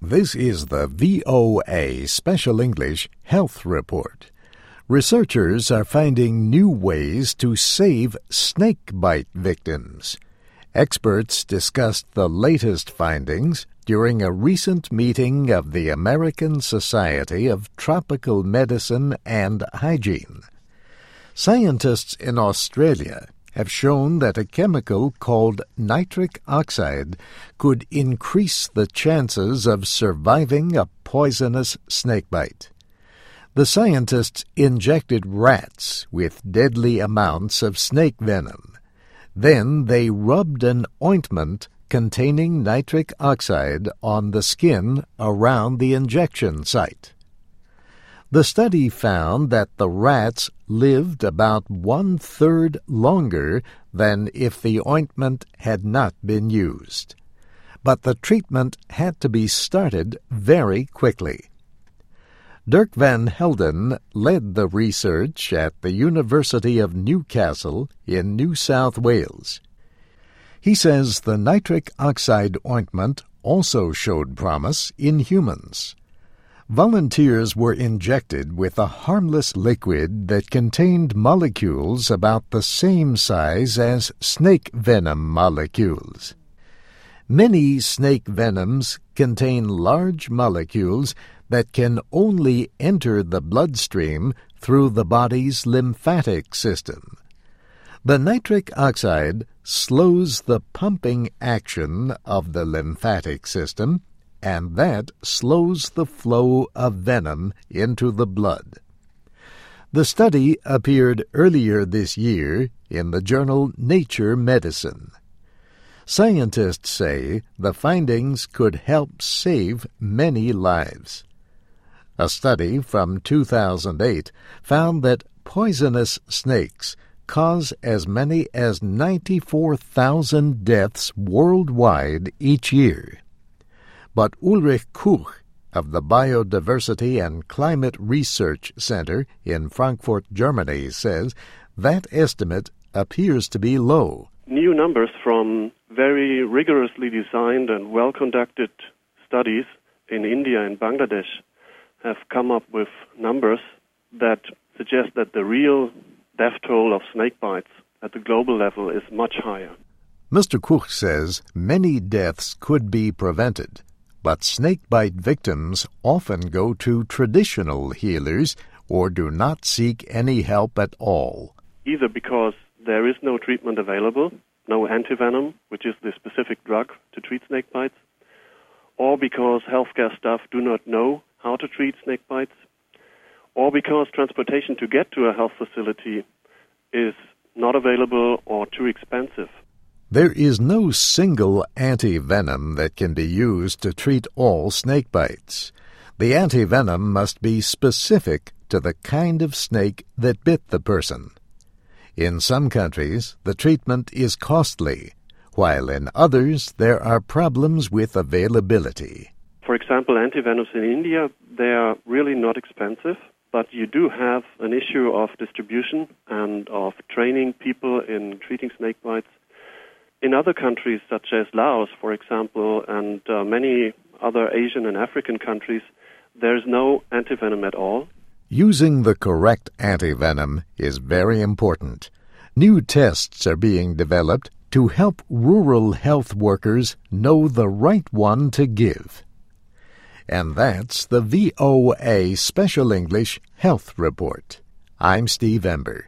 This is the VOA Special English Health Report. Researchers are finding new ways to save snake bite victims. Experts discussed the latest findings during a recent meeting of the American Society of Tropical Medicine and Hygiene. Scientists in Australia have shown that a chemical called nitric oxide could increase the chances of surviving a poisonous snakebite. The scientists injected rats with deadly amounts of snake venom. Then they rubbed an ointment containing nitric oxide on the skin around the injection site. The study found that the rats lived about 1/3 longer than if the ointment had not been used. But the treatment had to be started very quickly. Dirk van Helden led the research at the University of Newcastle in New South Wales. He says the nitric oxide ointment also showed promise in humans. Volunteers were injected with a harmless liquid that contained molecules about the same size as snake venom molecules. Many snake venoms contain large molecules that can only enter the bloodstream through the body's lymphatic system. The nitric oxide slows the pumping action of the lymphatic system, and that slows the flow of venom into the blood. The study appeared earlier this year in the journal Nature Medicine. Scientists say the findings could help save many lives. A study from 2008 found that poisonous snakes cause as many as 94,000 deaths worldwide each year. But Ulrich Kuch of the Biodiversity and Climate Research Center in Frankfurt, Germany, says that estimate appears to be low. New numbers from very rigorously designed and well-conducted studies in India and Bangladesh have come up with numbers that suggest that the real death toll of snake bites at the global level is much higher. Mr. Kuch says many deaths could be prevented, but snakebite victims often go to traditional healers or do not seek any help at all. Either because there is no treatment available, no antivenom, which is the specific drug to treat snake bites, or because healthcare staff do not know how to treat snake bites, or because transportation to get to a health facility is not available or too expensive. There is no single antivenom that can be used to treat all snake bites. The antivenom must be specific to the kind of snake that bit the person. In some countries, the treatment is costly, while in others there are problems with availability. For example, antivenoms in India, they are really not expensive, but you do have an issue of distribution and of training people in treating snake bites. In other countries, such as Laos, for example, and many other Asian and African countries, there's no antivenom at all. Using the correct antivenom is very important. New tests are being developed to help rural health workers know the right one to give. And that's the VOA Special English Health Report. I'm Steve Ember.